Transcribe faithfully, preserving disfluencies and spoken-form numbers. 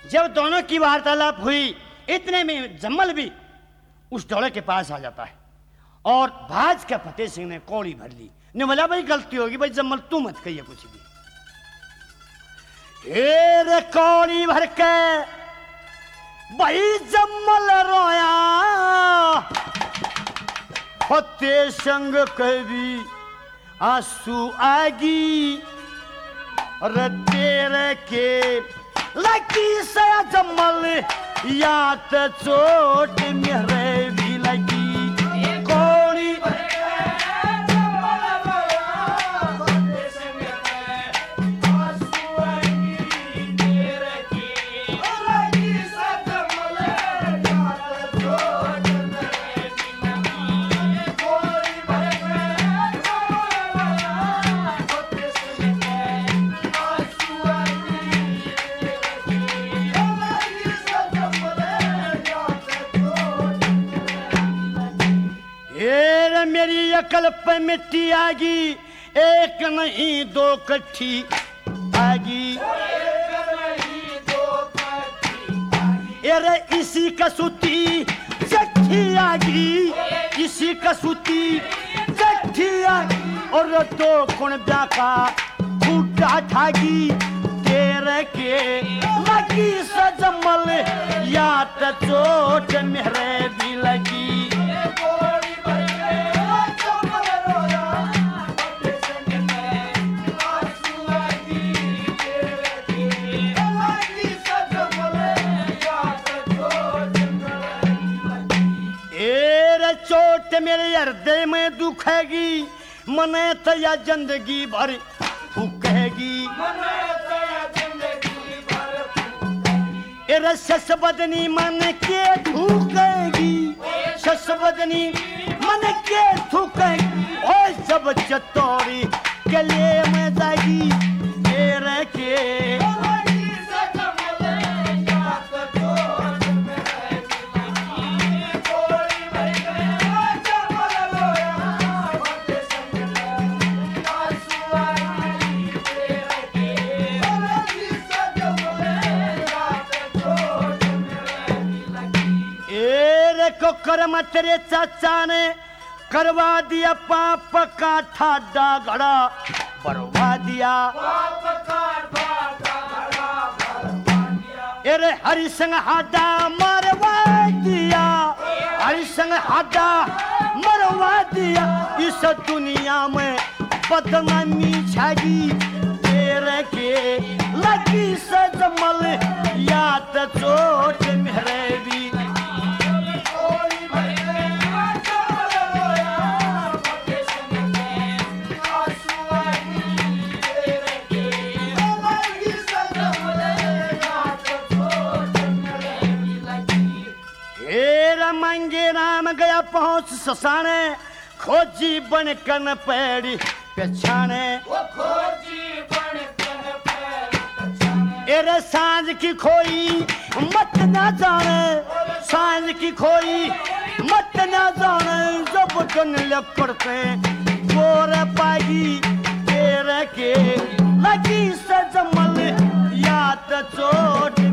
जब दोनों की वार्तालाप हुई इतने में जम्मल भी उस ढोले के पास आ जाता है और भाज के फतेह सिंह ने कौड़ी भर ली। ने बोला भाई गलती होगी भाई जम्मल तू मत कहिए कुछ भी। रे कौड़ी भर के भाई जम्मल रोया फतेह सिंह कभी आंसू आगी रे तेरे के लगी से जम्मल याद चोट मेरे भी लगी। कौड़ी मेरी अकल पे मिट्टी आगी एक नहीं दो कट्ठी आगी। अरे इसी कसूती चट्ठी आगी इसी कसूती चट्ठी आगी और दो कुण ब्याका फूटा ठागी तेरे के लगी सजमल याद चोट मेरे भी लगी। चोट मेरे हृदय में दुखेगी मने तया जिंदगी भर फूकेगी। एरे सस बदनी मन के थूकेगी सस बदनी मन के थूकेगी और सब चतोरी के लिए मैं जागी तेरे के। कर्म तेरे चाचा ने करवा दिया पाप का ठाडा घड़ा भरवा दिया। अरे हरि संग हाडा मरवा दिया हरि संग हाडा मरवा दिया। इस दुनिया में बदनामी छागी तेरे के लगी सजमल याद चोट मेरे भी। मंगे राम गया पहुंच ससाने खोजी बन कन पैड़ी पछाने एरे सांझ की खोई मत ना जाने सांझ की खोई मत ना जाने जब कन लपड़ते गोर पागी तेरे के लगी सजमल याद चोट